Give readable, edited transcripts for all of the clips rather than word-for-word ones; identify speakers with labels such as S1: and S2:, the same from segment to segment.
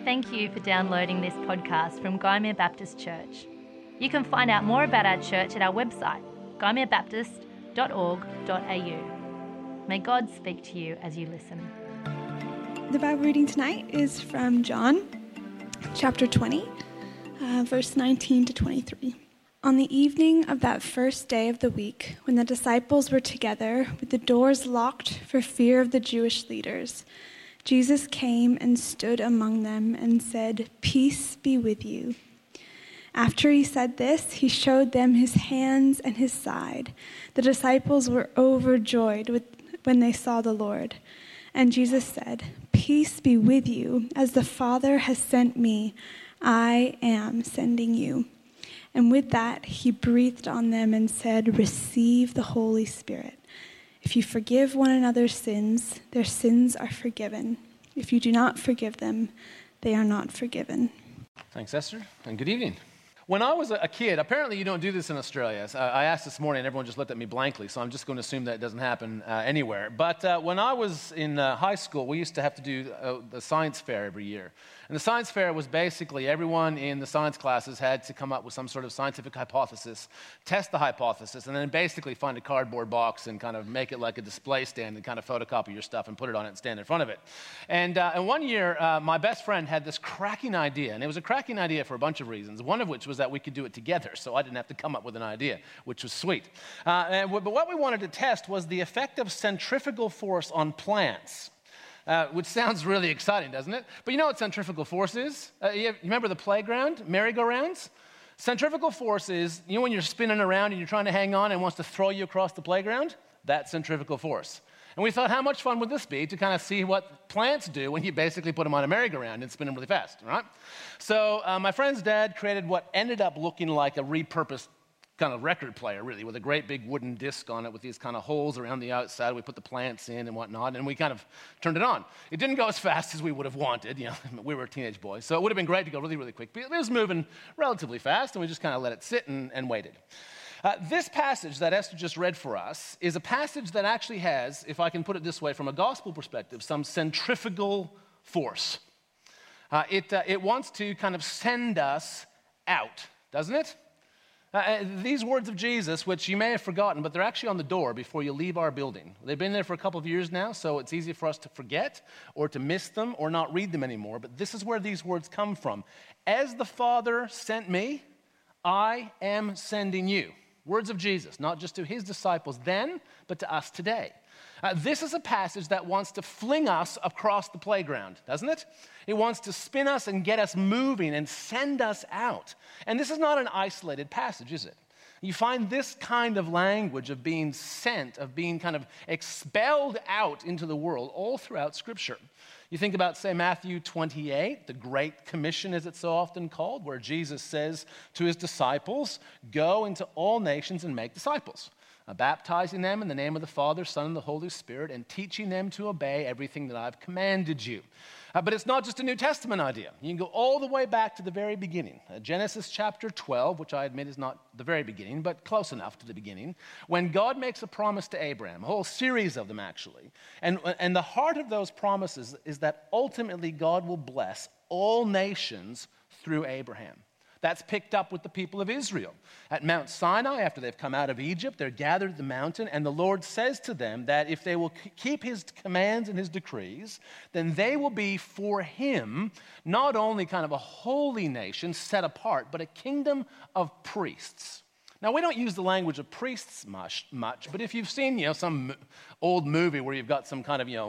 S1: Thank you for downloading this podcast from Gymea Baptist Church. You can find out more about our church at our website, gymeabaptist.org.au. May God speak to you as you listen.
S2: The Bible reading tonight is from John chapter 20, verse 19 to 23. On the evening of that first day of the week, when the disciples were together with the doors locked for fear of the Jewish leaders, Jesus came and stood among them and said, "Peace be with you." After he said this, he showed them his hands and his side. The disciples were overjoyed when they saw the Lord. And Jesus said, "Peace be with you. As the Father has sent me, I am sending you." And with that, he breathed on them and said, "Receive the Holy Spirit. If you forgive one another's sins, their sins are forgiven. If you do not forgive them, they are not forgiven."
S3: Thanks, Esther, and good evening. When I was a kid, apparently you don't do this in Australia. I asked this morning, and everyone just looked at me blankly, so I'm just going to assume that it doesn't happen anywhere. But when I was in high school, we used to have to do the science fair every year. And the science fair was basically everyone in the science classes had to come up with some sort of scientific hypothesis, test the hypothesis, and then basically find a cardboard box and kind of make it like a display stand and kind of photocopy your stuff and put it on it and stand in front of it. And one year, my best friend had this cracking idea, and it was a cracking idea for a bunch of reasons, one of which was that we could do it together, so I didn't have to come up with an idea, which was sweet. But what we wanted to test was the effect of centrifugal force on plants. Which sounds really exciting, doesn't it? But you know what centrifugal force is? You remember the playground, merry-go-rounds? Centrifugal force is, you know when you're spinning around and you're trying to hang on and wants to throw you across the playground? That's centrifugal force. And we thought, how much fun would this be to kind of see what plants do when you basically put them on a merry-go-round and spin them really fast, right? So my friend's dad created what ended up looking like a repurposed kind of record player, really, with a great big wooden disc on it with these kind of holes around the outside. We put the plants in and whatnot, and we kind of turned it on. It didn't go as fast as we would have wanted. You know, we were teenage boys, so it would have been great to go really, really quick. But it was moving relatively fast, and we just kind of let it sit and waited. This passage that Esther just read for us is a passage that actually has, if I can put it this way, from a gospel perspective, some centrifugal force. It wants to kind of send us out, doesn't it? These words of Jesus, which you may have forgotten, but they're actually on the door before you leave our building. They've been there for a couple of years now, so it's easy for us to forget or to miss them or not read them anymore. But this is where these words come from. As the Father sent me, I am sending you. Words of Jesus, not just to his disciples then, but to us today. This is a passage that wants to fling us across the playground, doesn't it? It wants to spin us and get us moving and send us out. And this is not an isolated passage, is it? You find this kind of language of being sent, of being kind of expelled out into the world all throughout Scripture. You think about, say, Matthew 28, the Great Commission, as it's so often called, where Jesus says to his disciples, "Go into all nations and make disciples, baptizing them in the name of the Father, Son, and the Holy Spirit, and teaching them to obey everything that I've commanded you." But it's not just a New Testament idea. You can go all the way back to the very beginning. Genesis chapter 12, which I admit is not the very beginning, but close enough to the beginning, when God makes a promise to Abraham, a whole series of them actually. And the heart of those promises is that ultimately God will bless all nations through Abraham. That's picked up with the people of Israel. At Mount Sinai, after they've come out of Egypt, they're gathered at the mountain, and the Lord says to them that if they will keep his commands and his decrees, then they will be for him not only kind of a holy nation set apart, but a kingdom of priests. Now, we don't use the language of priests much, but if you've seen, some old movie where you've got some kind of,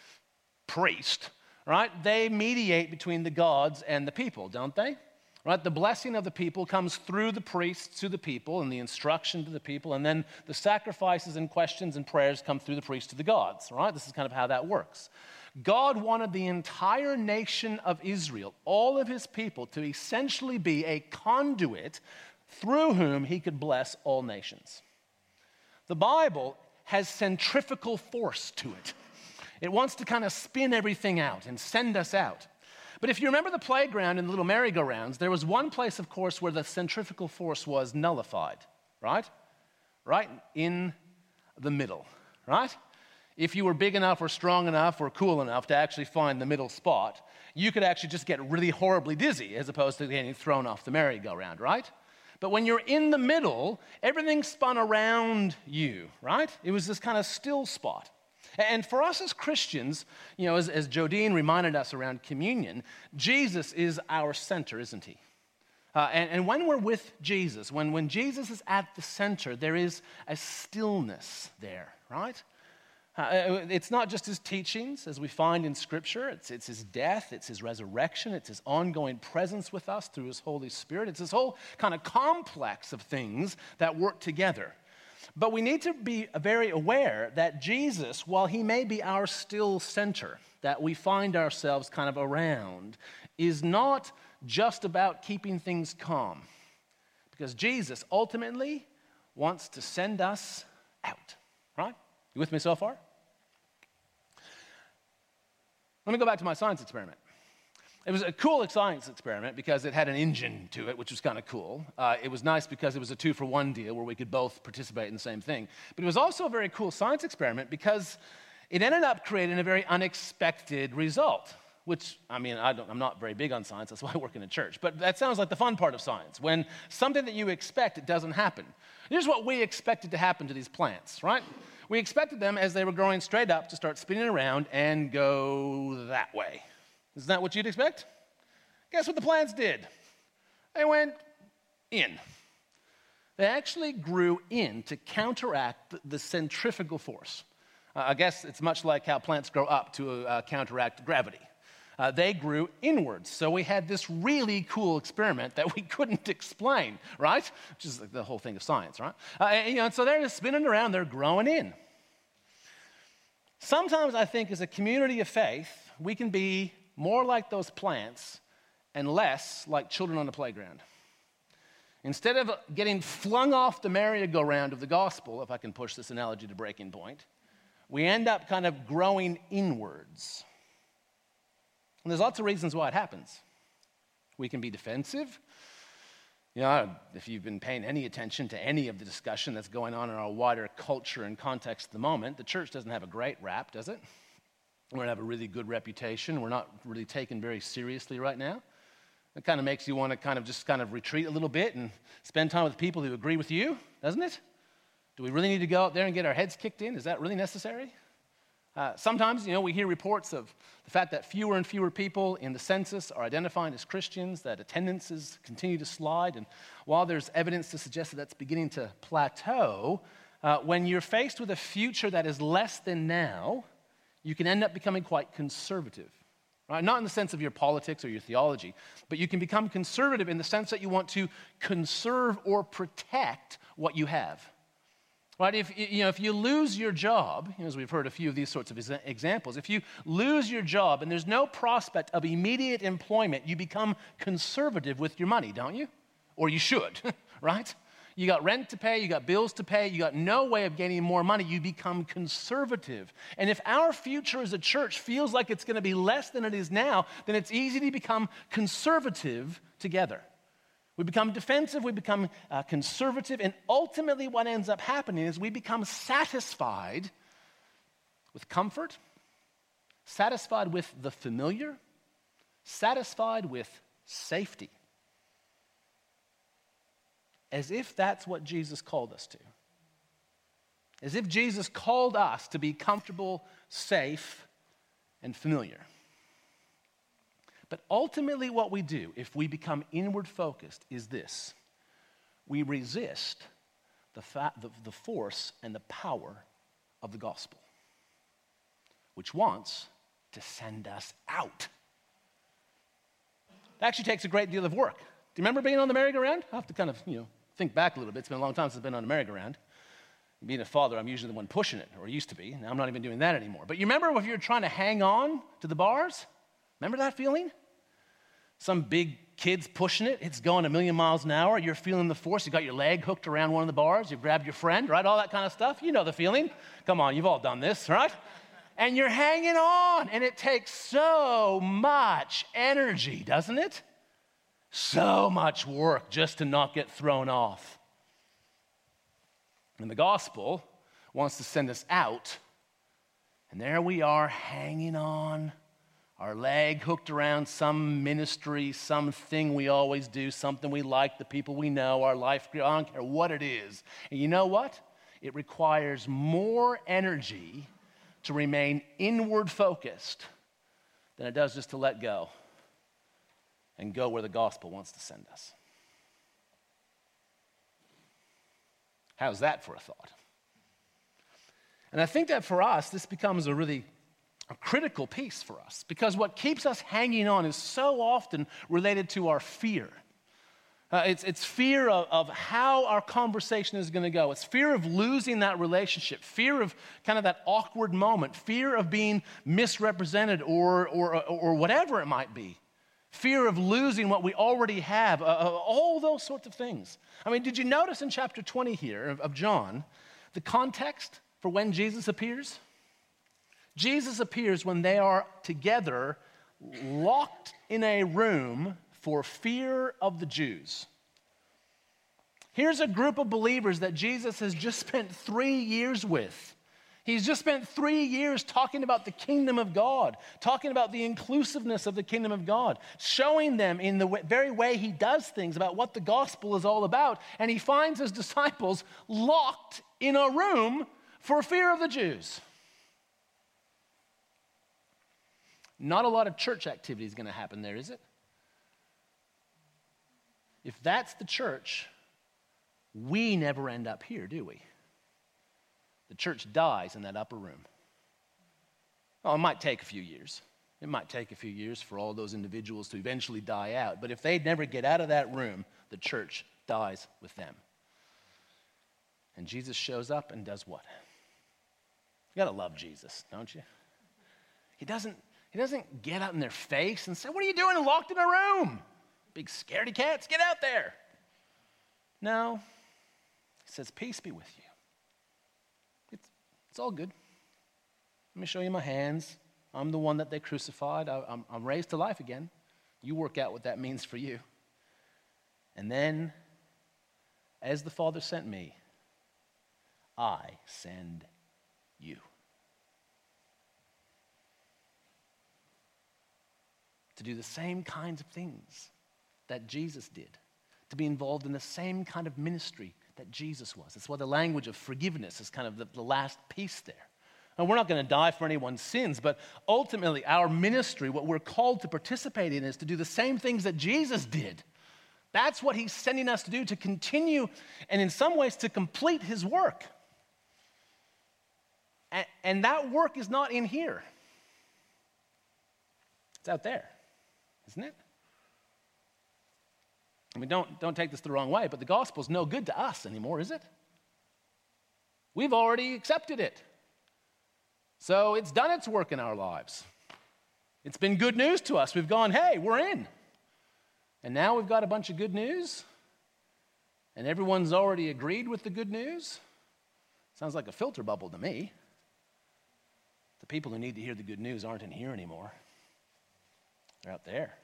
S3: priest, right? They mediate between the gods and the people, don't they? Right, the blessing of the people comes through the priests to the people and the instruction to the people, and then the sacrifices and questions and prayers come through the priests to the gods, right? This is kind of how that works. God wanted the entire nation of Israel, all of his people, to essentially be a conduit through whom he could bless all nations. The Bible has centrifugal force to it. It wants to kind of spin everything out and send us out. But if you remember the playground and the little merry-go-rounds, there was one place, of course, where the centrifugal force was nullified, right? Right in the middle, right? if you were big enough or strong enough or cool enough to actually find the middle spot, you could actually just get really horribly dizzy as opposed to getting thrown off the merry-go-round, right? But when you're in the middle, everything spun around you, right? It was this kind of still spot. And for us as Christians, as Jodine reminded us around communion, Jesus is our center, isn't he? And when we're with Jesus, when Jesus is at the center, there is a stillness there, right? It's not just his teachings, as we find in Scripture. It's his death, it's his resurrection, it's his ongoing presence with us through his Holy Spirit. It's this whole kind of complex of things that work together. But we need to be very aware that Jesus, while he may be our still center, that we find ourselves kind of around, is not just about keeping things calm. Because Jesus ultimately wants to send us out, right? You with me so far? Let me go back to my science experiment. It was a cool science experiment because it had an engine to it, which was kind of cool. It was nice because it was a 2-for-1 deal where we could both participate in the same thing. But it was also a very cool science experiment because it ended up creating a very unexpected result, which, I'm not very big on science. That's why I work in a church. But that sounds like the fun part of science. When something that you expect, it doesn't happen. Here's what we expected to happen to these plants, right? We expected them, as they were growing straight up, to start spinning around and go that way. Isn't that what you'd expect? Guess what the plants did? They went in. They actually grew in to counteract the centrifugal force. I guess it's much like how plants grow up to counteract gravity. They grew inwards. So we had this really cool experiment that we couldn't explain, right? Which is like the whole thing of science, right? And so they're just spinning around, they're growing in. Sometimes I think as a community of faith, we can be more like those plants and less like children on the playground. Instead of getting flung off the merry-go-round of the gospel, if I can push this analogy to breaking point, we end up kind of growing inwards. And there's lots of reasons why it happens. We can be defensive. If you've been paying any attention to any of the discussion that's going on in our wider culture and context at the moment, the church doesn't have a great rap, does it? We don't have a really good reputation. We're not really taken very seriously right now. It kind of makes you want to kind of retreat a little bit and spend time with people who agree with you, doesn't it? Do we really need to go out there and get our heads kicked in? Is that really necessary? Sometimes, we hear reports of the fact that fewer and fewer people in the census are identifying as Christians, that attendances continue to slide. And while there's evidence to suggest that that's beginning to plateau, when you're faced with a future that is less than now, you can end up becoming quite conservative. Right? Not in the sense of your politics or your theology, but you can become conservative in the sense that you want to conserve or protect what you have. Right? If you lose your job, as we've heard a few of these sorts of examples, if you lose your job and there's no prospect of immediate employment, you become conservative with your money, don't you? Or you should, right? You got rent to pay, you got bills to pay, you got no way of getting more money, you become conservative. And if our future as a church feels like it's going to be less than it is now, then it's easy to become conservative together. We become defensive, we become conservative, and ultimately what ends up happening is we become satisfied with comfort, satisfied with the familiar, satisfied with safety. As if that's what Jesus called us to. As if Jesus called us to be comfortable, safe, and familiar. But ultimately what we do, if we become inward focused, is this. We resist the force and the power of the gospel, which wants to send us out. It actually takes a great deal of work. Do you remember being on the merry-go-round? I have to kind of, think back a little bit. It's been a long time since I've been on a merry-go-round. Being a father, I'm usually the one pushing it, or used to be. Now I'm not even doing that anymore. But you remember if you're trying to hang on to the bars? Remember that feeling? Some big kid's pushing it. It's going 1,000,000 miles an hour. You're feeling the force. You got your leg hooked around one of the bars. You grab your friend, right? All that kind of stuff. You know the feeling. Come on, you've all done this, right? And you're hanging on, and it takes so much energy, doesn't it? So much work just to not get thrown off. And the gospel wants to send us out And there we are hanging on, our leg hooked around some ministry, something we always do, something we like, the people we know, our life, I don't care what it is. And you know what? It requires more energy to remain inward focused than it does just to let go and go where the gospel wants to send us. How's that for a thought? And I think that for us, this becomes a critical piece for us, because what keeps us hanging on is so often related to our fear. It's fear of how our conversation is going to go. It's fear of losing that relationship, fear of kind of that awkward moment, fear of being misrepresented or whatever it might be, fear of losing what we already have, all those sorts of things. I mean, did you notice in chapter 20 here of John, the context for when Jesus appears? Jesus appears when they are together, locked in a room for fear of the Jews. Here's a group of believers that Jesus has just spent 3 years with. He's just spent 3 years talking about the kingdom of God, talking about the inclusiveness of the kingdom of God, showing them in the very way he does things about what the gospel is all about. And he finds his disciples locked in a room for fear of the Jews. Not a lot of church activity is going to happen there, is it? If that's the church, we never end up here, do we? The church dies in that upper room. Well, it might take a few years. It might take a few years for all those individuals to eventually die out. But if they never get out of that room, the church dies with them. And Jesus shows up and does what? You got to love Jesus, don't you? He doesn't get out in their face and say, "What are you doing locked in a room? Big scaredy cats, get out there." No. He says, "Peace be with you. It's all good. Let me show you my hands. I'm the one that they crucified. I'm raised to life again. You work out what that means for you. And then, as the Father sent me, I send you." To do the same kinds of things that Jesus did, to be involved in the same kind of ministry that Jesus was. That's why the language of forgiveness is kind of the last piece there. And we're not going to die for anyone's sins, but ultimately our ministry, what we're called to participate in, is to do the same things that Jesus did. That's what he's sending us to do, to continue and in some ways to complete his work. And that work is not in here. It's out there, isn't it? I mean, don't take this the wrong way, but the gospel's no good to us anymore, is it? We've already accepted it. So it's done its work in our lives. It's been good news to us. We've gone, hey, we're in. And now we've got a bunch of good news, and everyone's already agreed with the good news. Sounds like a filter bubble to me. The people who need to hear the good news aren't in here anymore. They're out there.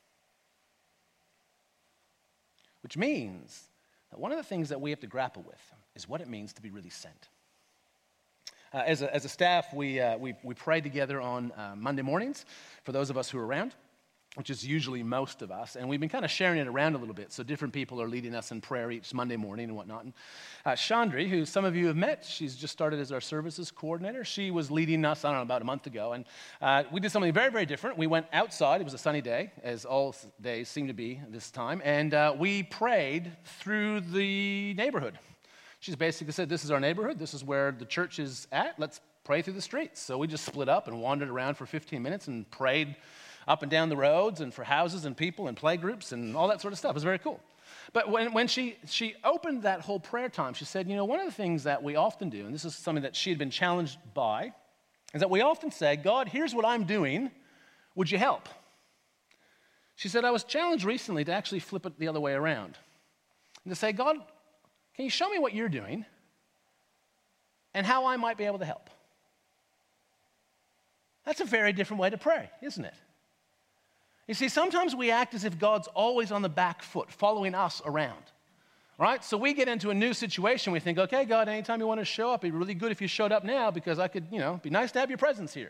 S3: Which means that one of the things that we have to grapple with is what it means to be really sent. As a staff, we pray together on Monday mornings for those of us who are around, which is usually most of us, and we've been kind of sharing it around a little bit, so different people are leading us in prayer each Monday morning and whatnot. And Chandri, who some of you have met, she's just started as our services coordinator. She was leading us, I don't know, about a month ago, and we did something very, very different. We went outside. It was a sunny day, as all days seem to be this time, and we prayed through the neighborhood. She's basically said, this is our neighborhood. This is where the church is at. Let's pray through the streets. So we just split up and wandered around for 15 minutes and prayed up and down the roads and for houses and people and play groups and all that sort of stuff. It was very cool. But when she opened that whole prayer time, she said, one of the things that we often do, and this is something that she had been challenged by, is that we often say, God, here's what I'm doing. Would you help? She said, I was challenged recently to actually flip it the other way around and to say, God, can you show me what you're doing and how I might be able to help? That's a very different way to pray, isn't it? You see, sometimes we act as if God's always on the back foot, following us around. right? So we get into a new situation. We think, okay, God, anytime you want to show up, it'd be really good if you showed up now because I could, be nice to have your presence here.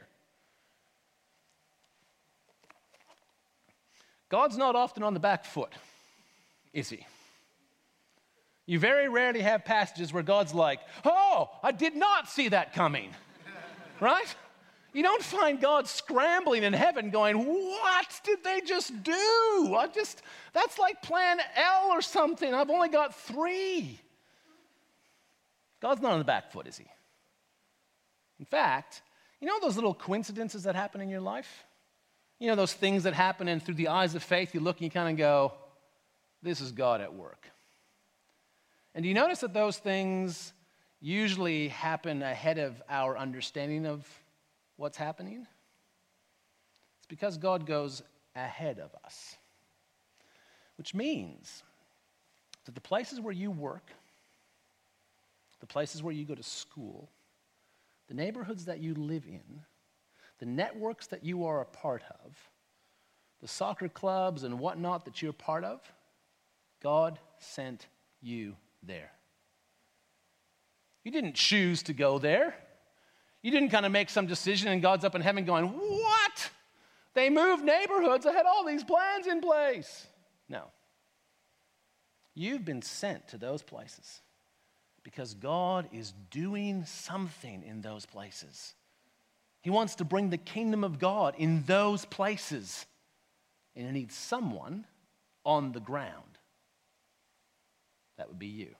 S3: God's not often on the back foot, is he? You very rarely have passages where God's like, oh, I did not see that coming, right? You don't find God scrambling in heaven going, what did they just do? That's like plan L or something. I've only got 3. God's not on the back foot, is he? In fact, you know those little coincidences that happen in your life? You know those things that happen and through the eyes of faith you look and you kind of go, this is God at work. And do you notice that those things usually happen ahead of our understanding of what's happening? It's because God goes ahead of us. Which means that the places where you work, the places where you go to school, the neighborhoods that you live in, the networks that you are a part of, the soccer clubs and whatnot that you're part of, God sent you there. You didn't choose to go there. You didn't kind of make some decision and God's up in heaven going, what? They moved neighborhoods. I had all these plans in place. No. You've been sent to those places because God is doing something in those places. He wants to bring the kingdom of God in those places. And he needs someone on the ground. That would be you.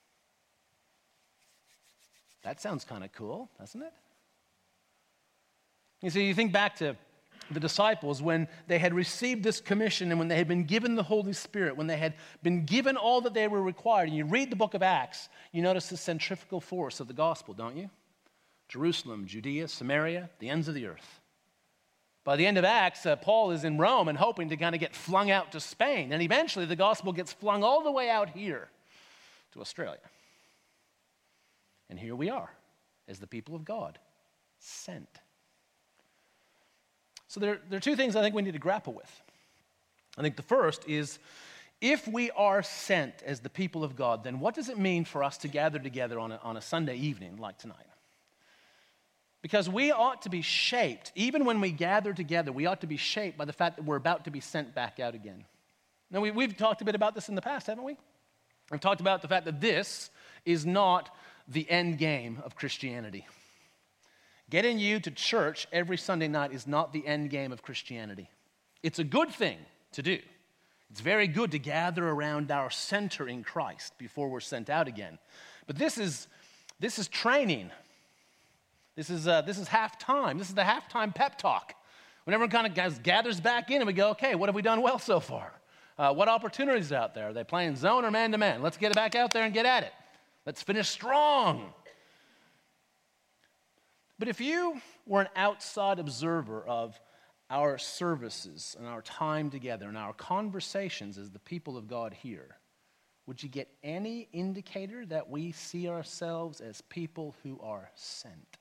S3: That sounds kind of cool, doesn't it? You see, you think back to the disciples when they had received this commission and when they had been given the Holy Spirit, when they had been given all that they were required. And you read the book of Acts, you notice the centrifugal force of the gospel, don't you? Jerusalem, Judea, Samaria, the ends of the earth. By the end of Acts, Paul is in Rome and hoping to kind of get flung out to Spain. And eventually the gospel gets flung all the way out here to Australia. And here we are as the people of God, sent. So there are 2 things I think we need to grapple with. I think the first is, if we are sent as the people of God, then what does it mean for us to gather together on a Sunday evening like tonight? Because we ought to be shaped, even when we gather together, we ought to be shaped by the fact that we're about to be sent back out again. Now, we've talked a bit about this in the past, haven't we? We've talked about the fact that this is not the end game of Christianity. Getting you to church every Sunday night is not the end game of Christianity. It's a good thing to do. It's very good to gather around our center in Christ before we're sent out again. But this is training. This is halftime. This is the halftime pep talk. When everyone kind of gathers back in and we go, okay, what have we done well so far? What opportunities are out there? Are they playing zone or man-to-man? Let's get it back out there and get at it. Let's finish strong. But if you were an outside observer of our services and our time together and our conversations as the people of God here, would you get any indicator that we see ourselves as people who are sent?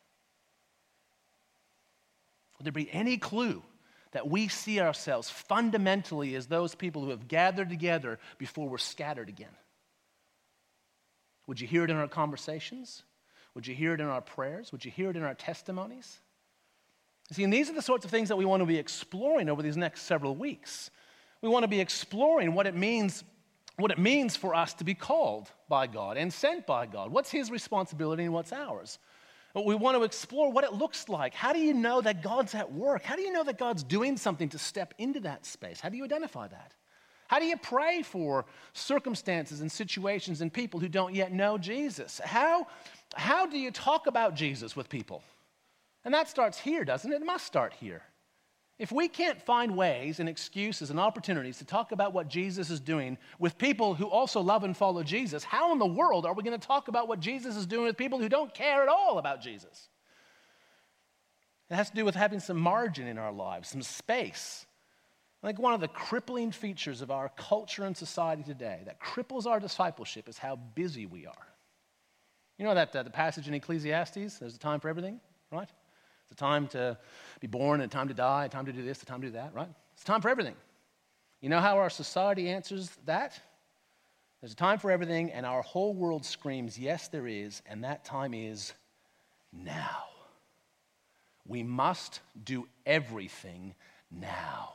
S3: Would there be any clue that we see ourselves fundamentally as those people who have gathered together before we're scattered again? Would you hear it in our conversations? Would you hear it in our prayers? Would you hear it in our testimonies? See, and these are the sorts of things that we want to be exploring over these next several weeks. We want to be exploring what it means for us to be called by God and sent by God. What's his responsibility and what's ours? We want to explore what it looks like. How do you know that God's at work? How do you know that God's doing something to step into that space? How do you identify that? How do you pray for circumstances and situations and people who don't yet know Jesus? How do you talk about Jesus with people? And that starts here, doesn't it? It must start here. If we can't find ways and excuses and opportunities to talk about what Jesus is doing with people who also love and follow Jesus, how in the world are we going to talk about what Jesus is doing with people who don't care at all about Jesus? It has to do with having some margin in our lives, some space. I think one of the crippling features of our culture and society today that cripples our discipleship is how busy we are. You know that the passage in Ecclesiastes, there's a time for everything, right? It's a time to be born, and a time to die, a time to do this, a time to do that, right? It's time for everything. You know how our society answers that? There's a time for everything, and our whole world screams, yes, there is, and that time is now. We must do everything now.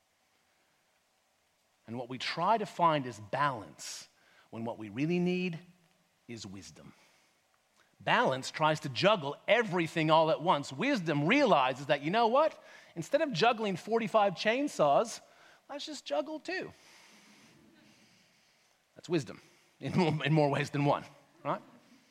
S3: And what we try to find is balance when what we really need is wisdom. Balance tries to juggle everything all at once. Wisdom realizes that, you know what? Instead of juggling 45 chainsaws, let's just juggle 2. That's wisdom in more ways than one, right?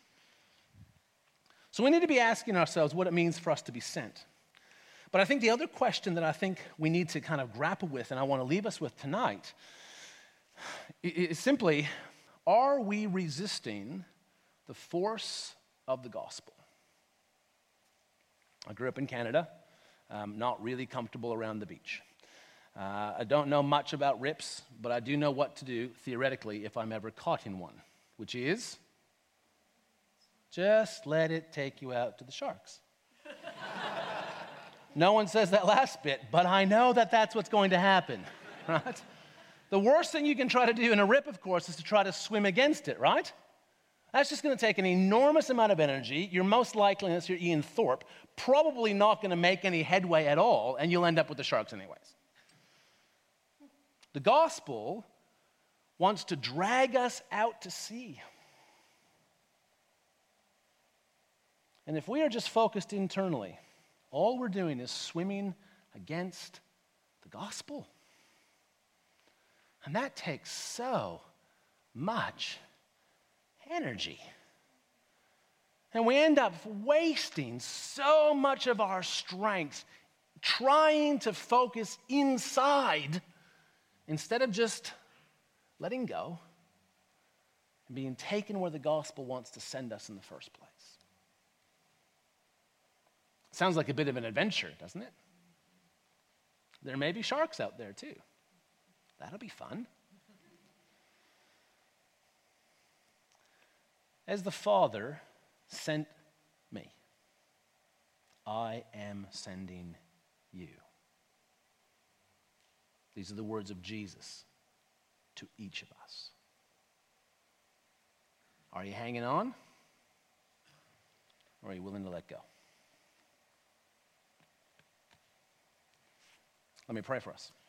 S3: So we need to be asking ourselves what it means for us to be sent. But I think the other question that I think we need to kind of grapple with, and I want to leave us with tonight, is simply, are we resisting the force of the gospel? I grew up in Canada, not really comfortable around the beach. I don't know much about rips, but I do know what to do, theoretically, if I'm ever caught in one, which is just let it take you out to the sharks. No one says that last bit, but I know that that's what's going to happen, right? The worst thing you can try to do in a rip, of course, is to try to swim against it, right? That's just going to take an enormous amount of energy. You're most likely, unless you're Ian Thorpe, probably not going to make any headway at all, and you'll end up with the sharks anyways. The gospel wants to drag us out to sea. And if we are just focused internally, all we're doing is swimming against the gospel. And that takes so much energy. And we end up wasting so much of our strength trying to focus inside instead of just letting go and being taken where the gospel wants to send us in the first place. Sounds like a bit of an adventure, doesn't it? There may be sharks out there too. That'll be fun. As the Father sent me, I am sending you. These are the words of Jesus to each of us. Are you hanging on? Or are you willing to let go? Let me pray for us.